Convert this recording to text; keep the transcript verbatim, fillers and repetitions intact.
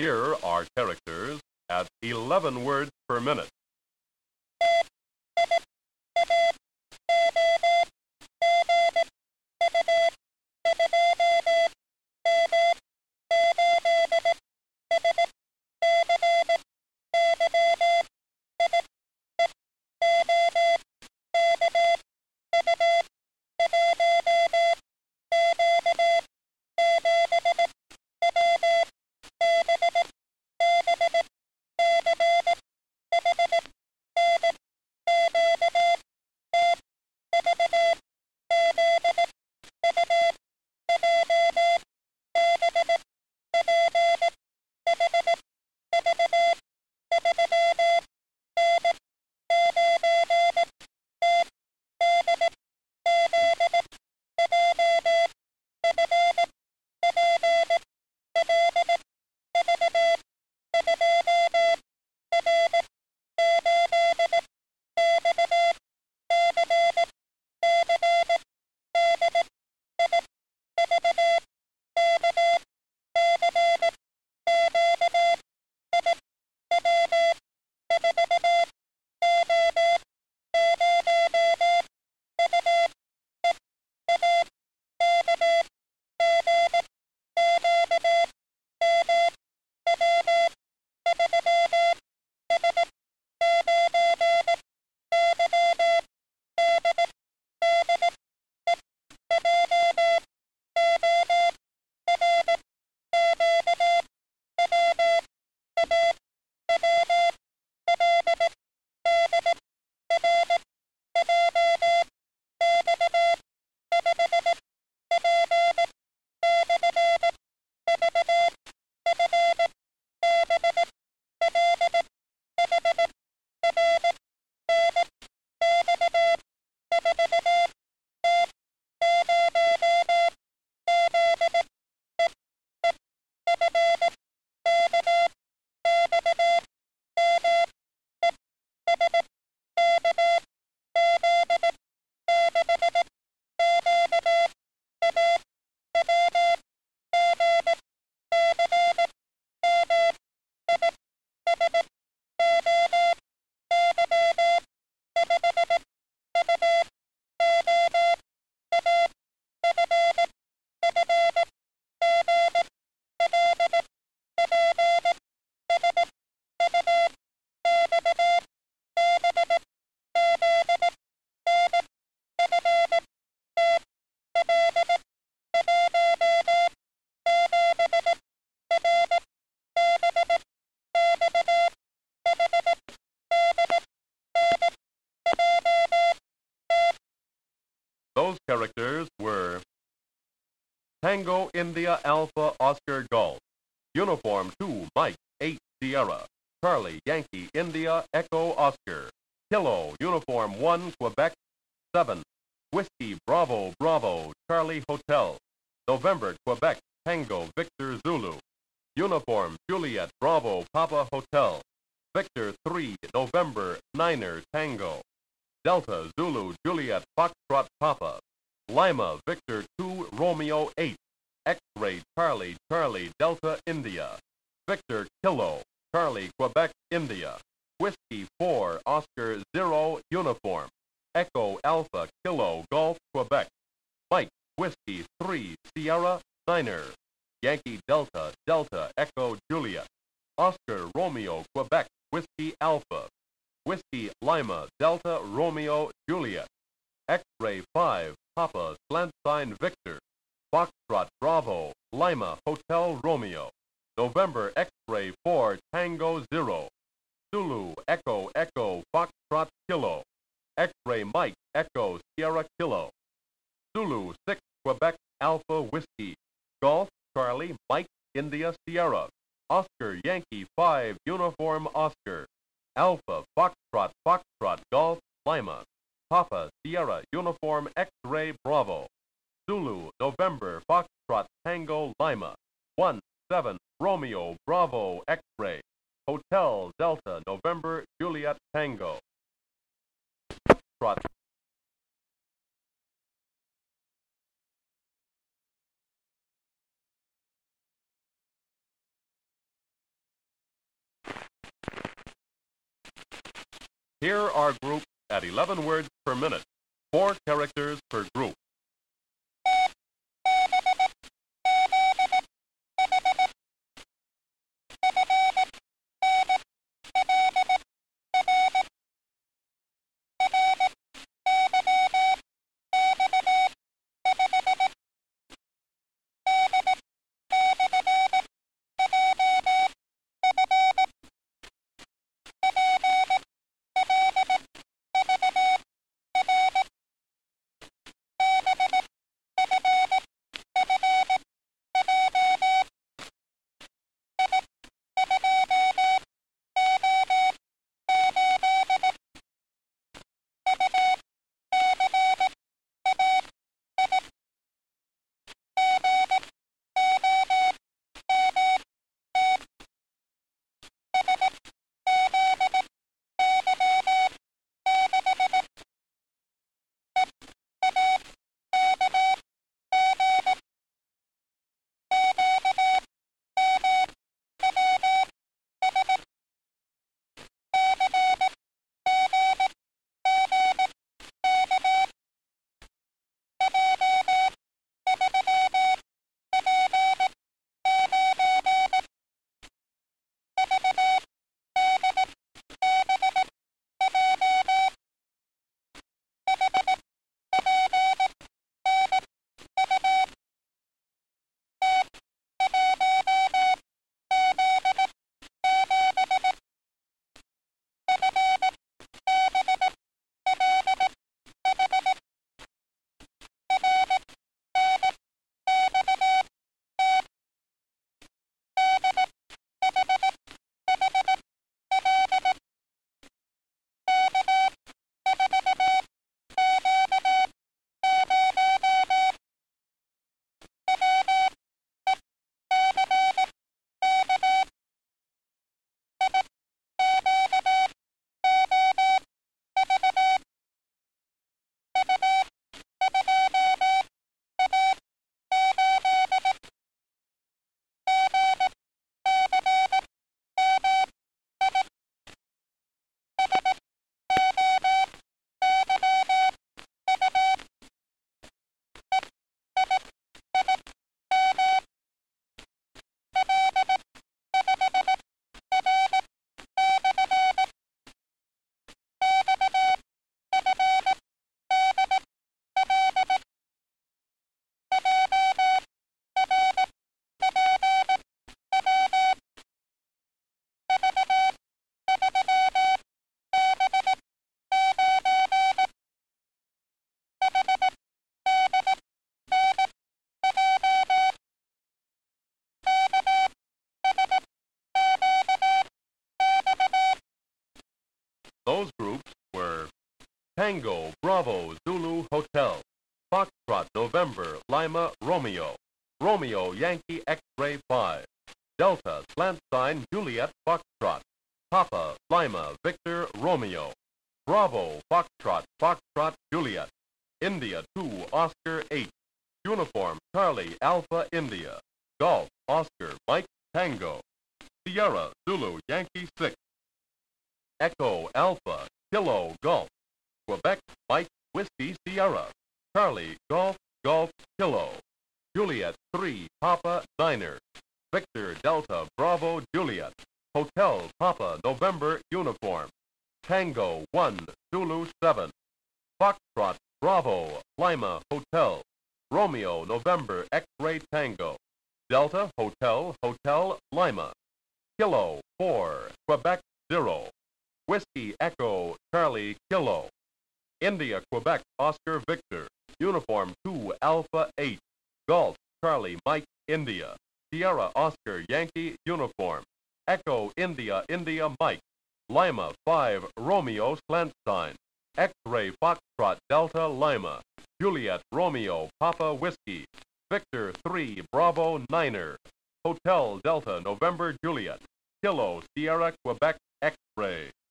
Here are characters at eleven words per minute. Those characters were Tango India Alpha Oscar Golf, Uniform two Mike eight Sierra, Charlie Yankee India Echo Oscar, Kilo Uniform one Quebec seven, Whiskey Bravo Bravo Charlie Hotel, November Quebec Tango Victor Zulu, Uniform Juliet Bravo Papa Hotel, Victor three November Niner Tango, Delta Zulu Juliet Foxtrot Papa, Lima Victor two Romeo eight, X-Ray Charlie Charlie Delta India, Victor Kilo Charlie Quebec India, Whiskey four Oscar zero Uniform, Echo Alpha Kilo Golf Quebec, Mike Whiskey three Sierra Niner, Yankee Delta Delta Echo Juliet, Oscar Romeo Quebec Whiskey Alpha, Whiskey Lima Delta Romeo Juliet, X-Ray five Papa Slant Sign Victor, Foxtrot Bravo Lima Hotel Romeo, November X-Ray four Tango Zero, Zulu Echo Echo Foxtrot Kilo, X-Ray Mike Echo Sierra Kilo, Zulu six Quebec Alpha Whiskey, Golf Charlie Mike India Sierra, Oscar Yankee five Uniform Oscar, Alpha Foxtrot Foxtrot Golf Lima, Papa Sierra Uniform X-Ray Bravo, Zulu November Foxtrot Tango Lima, one seven Romeo Bravo X-Ray, Hotel Delta November Juliet Tango, Foxtrot Here are groups at eleven words per minute, four characters per group. Those groups were Tango, Bravo, Zulu, Hotel, Foxtrot, November, Lima, Romeo, Romeo, Yankee, X-Ray five, Delta, Slant Sign, Juliet, Foxtrot, Papa, Lima, Victor, Romeo, Bravo, Foxtrot, Foxtrot, Juliet, India two, Oscar eight, Uniform, Charlie, Alpha, India, Golf, Oscar, Mike, Tango, Sierra, Zulu, Yankee six, Echo, Alpha, Kilo, Golf, Quebec, Mike, Whiskey, Sierra, Charlie, Golf, Golf, Kilo, Juliet three, Papa, Niner, Victor, Delta, Bravo, Juliet, Hotel, Papa, November, Uniform, Tango one, Zulu seven, Foxtrot, Bravo, Lima, Hotel, Romeo, November, X-Ray Tango, Delta, Hotel, Hotel, Lima, Kilo four, Quebec zero, Whiskey, Echo, Charlie, Kilo, India, Quebec, Oscar, Victor, Uniform two, Alpha eight, Golf, Charlie, Mike, India, Sierra, Oscar, Yankee, Uniform, Echo, India, India, Mike, Lima five, Romeo, Slant Sign, X-Ray, Foxtrot, Delta, Lima, Juliet, Romeo, Papa, Whiskey, Victor three, Bravo, Niner, Hotel, Delta, November, Juliet, Kilo, Sierra, Quebec, X-Ray.